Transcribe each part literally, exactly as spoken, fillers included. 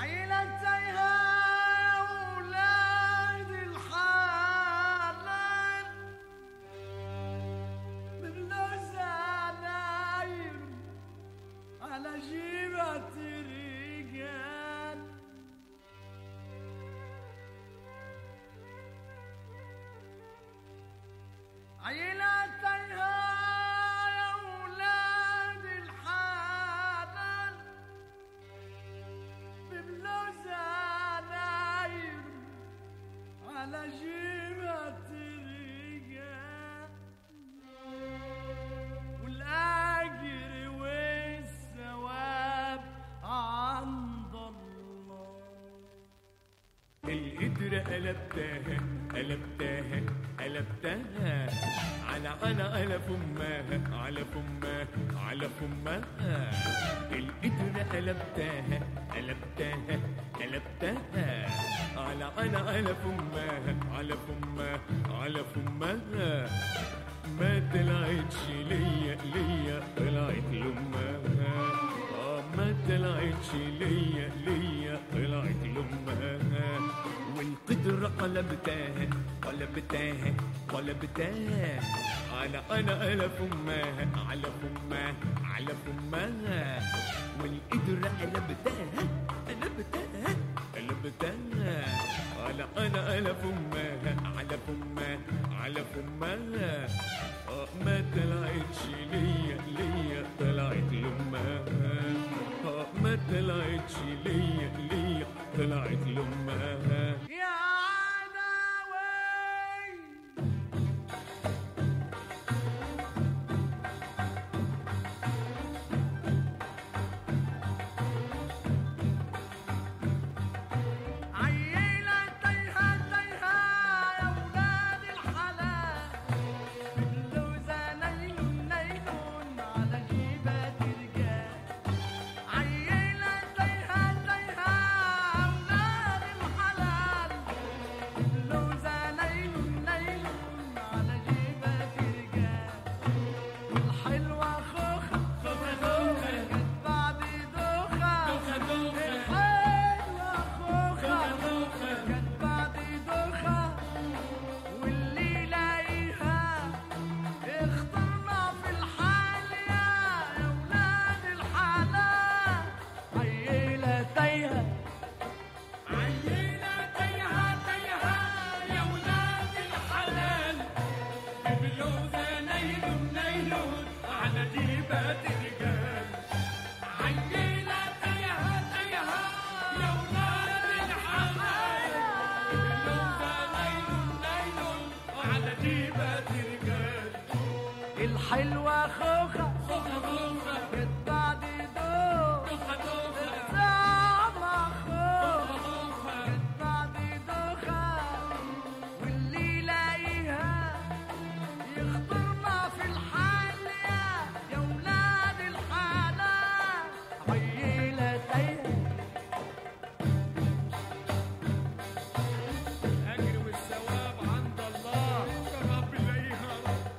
عيلتيها أولاد الحلال ببلوزة نايم على جيبة رجال. عيلتيها يا أولاد الحلال ببلوزة نايم على جيبة الرجال، والأجر والثواب عند الله. القدرة قلبتها قلبتها قلبتها على على على فمها على فمها على فمها. القدرة قلبتها قلبتها قلبتها على على على فمها على فمها على فمها. ما طلعتش ليا ليا طلعت لأمها. اه ما طلعتش ليا ليا طلعت لأمها. والقدرة قلبتها قلبتها قلبتها على انا على فمها على فمها على فمها. والقدرة قلبتها قلبتها قلبتها على انا على فمها على فمها على فمها. اه ما طلعتش ليا ليا طلعت لأمها. اه ما طلعتش ليا ليا طلعت لأمها. يا عداوي عيلتيها تيها يا ولاد الحلال ببلوزة نيل نيل على جيبة رجال. عيلتيها تيها أولاد الحلال ببلوزة نيل نيل على جيبة رجال. والحلوة خوخة خوخة خوخة جت بعد دوخة دوخة دوخة. الحلوة خوخة خوخة جت بعد دوخة، واللي يلاقيها اخترنا في الحال يا أولاد الحلال. عيلتيها عيلتيها تيها يا ولاد الحلال ببلوزة نيل نيل على جيبة رجال. عيلتيها تيها يا ولاد الحلال ببلوزة نيل نيل على جيبة رجال. الحلوة خوخة خوخة خوخة جت بعد دوخة خوخة خوخة الزعمة خوخة خوخة جت بعد دوخة، واللي يلاقيها يخطرنا في الحال يا يا ولاد الحلال. عيلتيها الأجر والثواب عند الله. يا رب يلاقيها.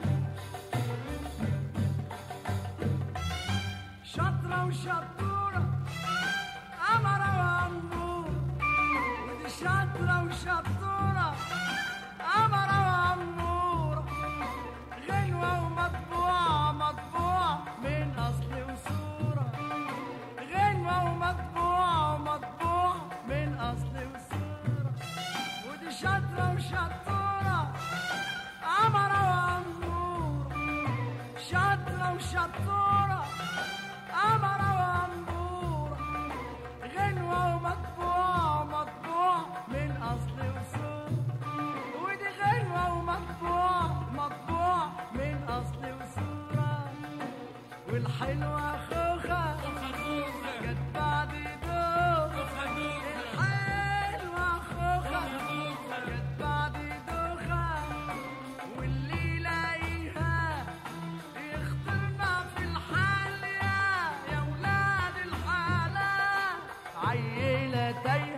شاطرة وشطورة أمرة وأمورة، ودي شاطرة وشطورة أمرة وأمورة. غنوة ومطبوعة مطبوعة من أصل وصورة. غنوة ومطبوعة ومطبوعة من أصل وصورة. ودي شاطرة وشطورة أمرة وأمورة. شاطرة وشطورة أمرة وأمورة. غنوة ومطبوعة مطبوعة من أصل وصورة. ودي غنوة ومطبوعة مطبوعة من أصل وصورة. والحلوة خوخة خوخة جت بعد دوخة. خوخة خوخة الحلوة خوخة خوخة جت بعد دوخة، واللي يلاقيها يخطرنا في الحال يا يا ولاد الحلال. عيلتيها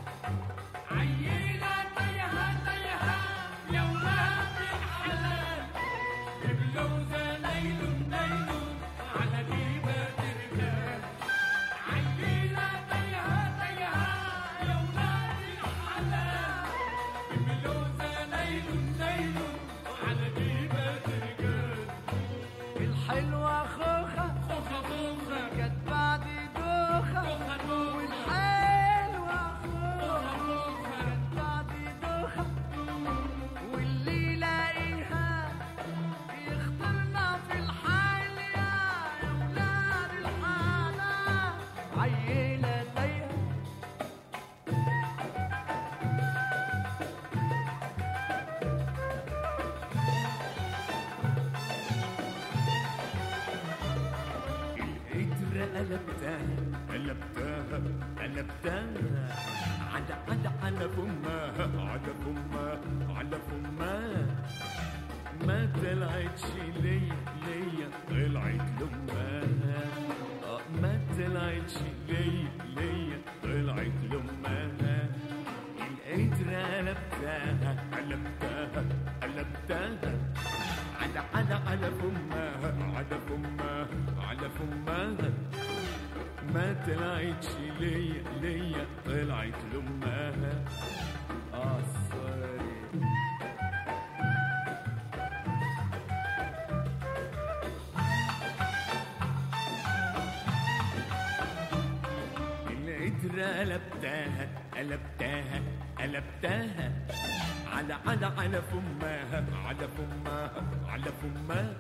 عيلتيها تيها يا ولاد الحلال ببلوزة نيل نيل على جيبة رجال. عيلتيها قلبتها قلبتها قلبتها على على على فمها على فمها على فمها ما طلعتش ليا ليا طلعت لأمها آه ما طلعتش ليا ليا طلعت لأمها القدرة قلبتها قلبتها قلبتها على على على فمها على فمها على فمها ما طلعتش ليا ليا طلعت لأمها آه سوري القدرة قلبتها قلبتها قلبتها على على على فمها على فمها على فمها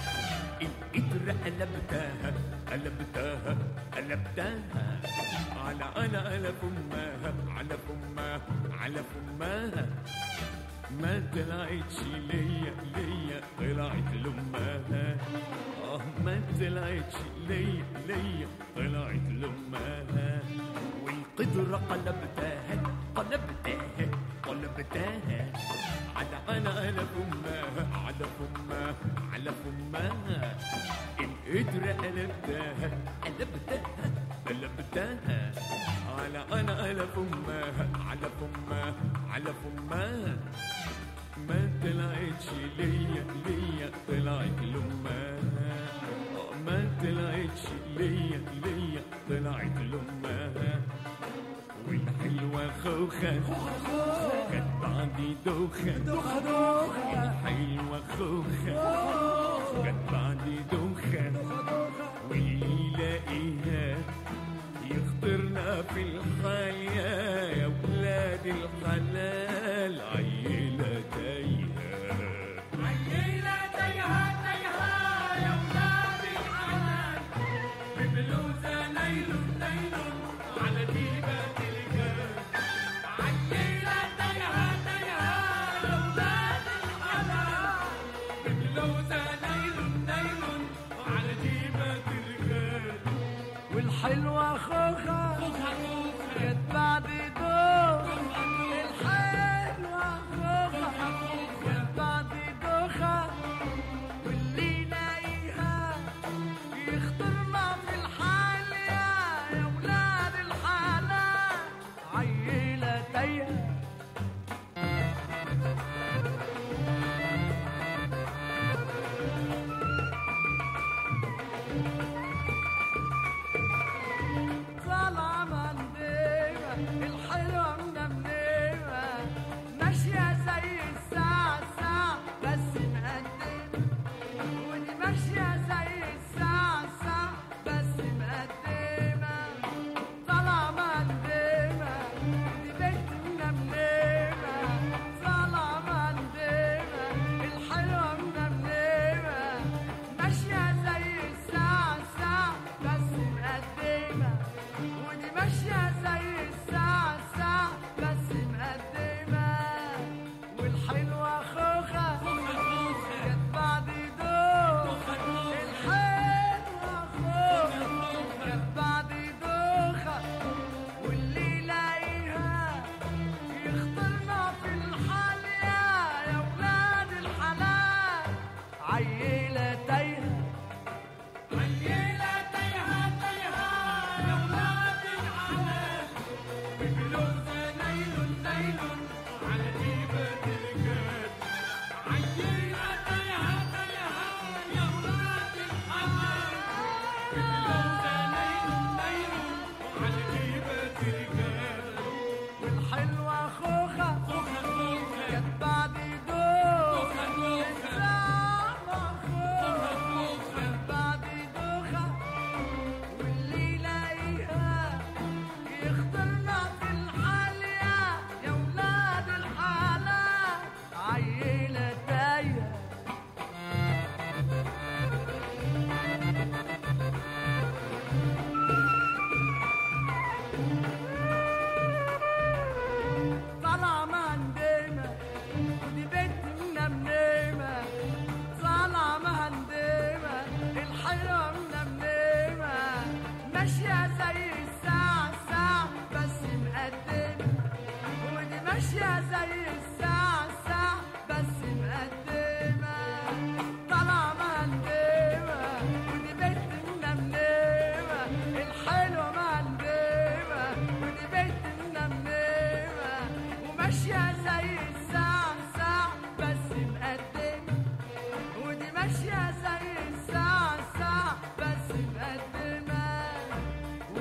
القدرة قلبتها قلبتها قلبتها على على على فمها على فمها على فمها ما طلعتش ليا ليا طلعت لأمها اه ما طلعتش ليا ليا طلعت لأمها والقدرة قلبتها قلبتها قلبتها على على على فمها على فمها على فمها القدرة قلبتها قلبتها قلبتها على على على فمها على فمها على فمها ما طلعتش ليا ليا طلعت لأمها ما طلعتش ليا ليا طلعت لأمها والحلوة خوخة كانت بعدي دوخة دوخة دوخة الحلوة خوخة كانت بعدي دوخة واللي يلاقيها يخطرنا في الحال يا ولاد الحلال عيلة تايهة عيلة تايهة تايهة يا ولاد الحلال ببلوزة نايلون نايلون على ديبة الجبل عيلة تايهة تايهة يا ولاد الحلال ببلوزة نايلون نايلون على ديبة الجبل والحلوة خوخة خوخة خوخة كانت بعدي دوخة خوخة الحلوة خوخة كانت بعدي دوخة واللي يلاقيها يخطرنا في الحال يا ولاد الحلال عيلة تايهة طالعة منديبة الحلوة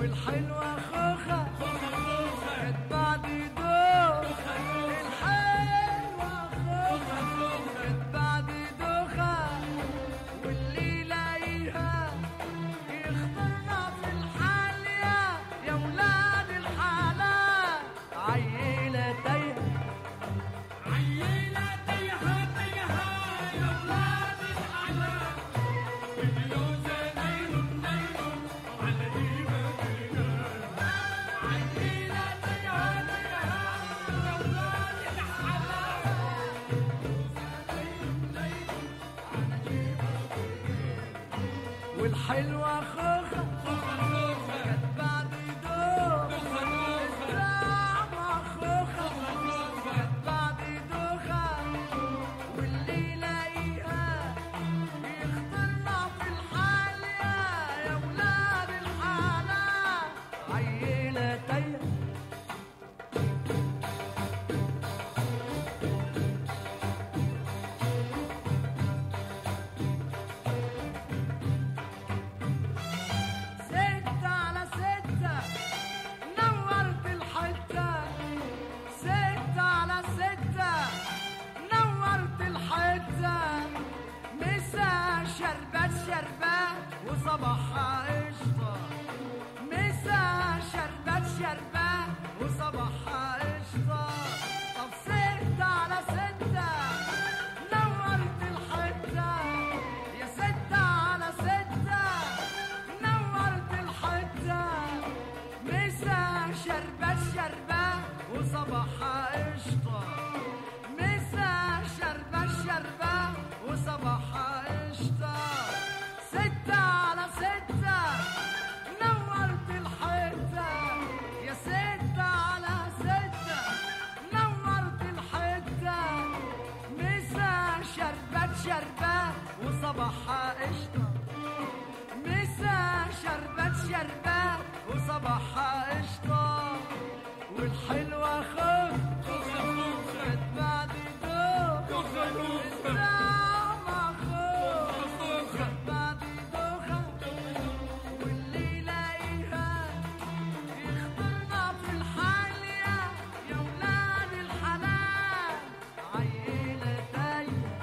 والحلوة خوخة خوخة خوخة كانت بعد دوخة خوخة خوخة الحلوة خوخة خوخة خوخة كانت بعد دوخة واللي يلاقيها يخطرنا في الحالية يا ولاد الحلال عيلة تايهة عيلة تيها تيها يا ولاد الحلال ببلوزة نيل نيل على ديبة الرجال عيلة تيها تيها يا ولاد الحلال ببلوزة نيل نيل على ديبة الرجال والحلوة خوخة خوخة خوخة كانت بعد دوخة خوخة خوخة الزعمة خوخة خوخة خوخة كانت بعد دوخة واللي يلاقيها يخطرنا في الحالية يا ولاد الحلال عيلة تايهة ستة على ستة نورت الحتة ستة على ستة نورت الحتة مسا شربت شربات وصباحها قشطة مسا شربت شربات وصباحها قشطة طب ستة على ستة نورت الحتة يا ستة على ستة نورت الحتة مسا شربت شربات وصباحها قشطة مسا شربت شربات وصباحها قشطة ستة على ستة نورت الحتة يا ستة على ستة نورت الحتة مسا شربت شربات وصباحها قشطة مسا شربت شربات وصباحها قشطة والحلوة خوخ خوخة خوخة كانت بعد دوخ خوخة خوخة الزعمة خوخ خوخة كانت بعد دوخة واللي يلاقيها يخطرنا في الحالية يا ولاد الحلال عيلة تايهة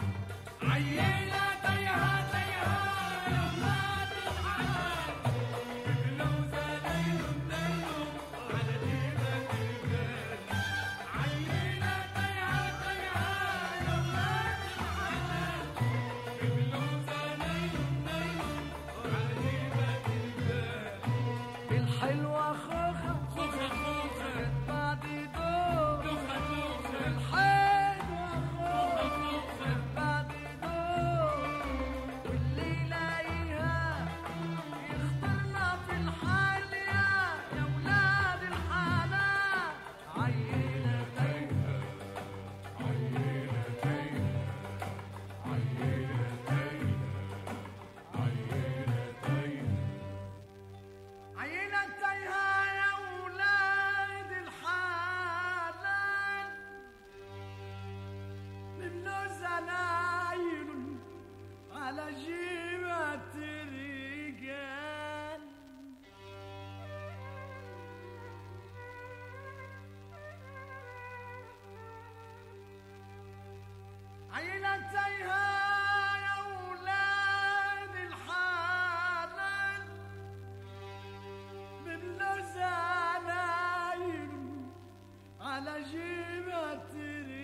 عيلة تيها تيها يا ولاد الحلال ببلوزة نيل نيل على ديبة الرجال عيلة تيها تيها يا ولاد الحلال ببلوزة نيل نيل على ديبة الرجال الحلوة خوخة خوخة خوخة كانت بعد دوخ خوخة خوخة الحلوة خوخة خوخة خوخة بعد دوخ واللي يلاقيها يخطرنا في الحالية يا ولاد الحلال عيلة تايهة عيلة تايهة يا ولاد الحلال منه زنايل على جيبة رجال عيلة تايهة يا ولاد الحلال منه زنايل على جيبة رجال